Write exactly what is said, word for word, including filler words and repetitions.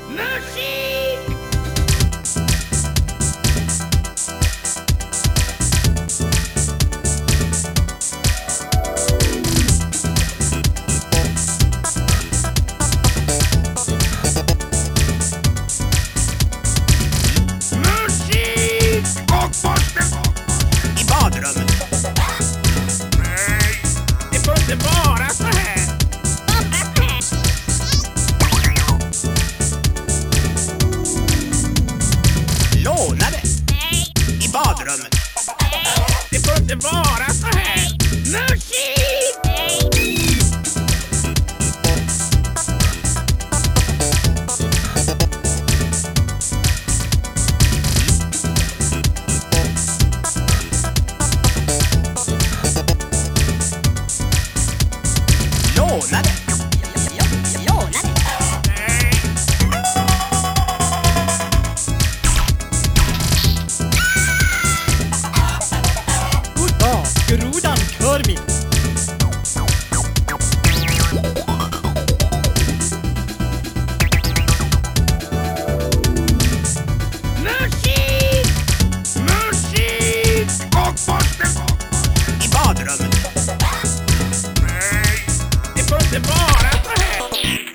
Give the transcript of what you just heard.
Musik! Musik! Och måste I badrummet. Nej, det får inte vara så här. Lånade. I badrummet. Det får inte vara så här. Musik! Lånade. Lånade. Nej. God dag, groda.